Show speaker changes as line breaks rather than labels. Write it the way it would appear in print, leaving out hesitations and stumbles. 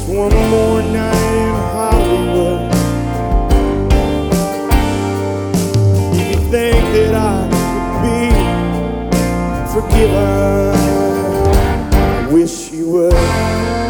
one more night in Hollywood. If you think that I could be forgiven, I wish you would.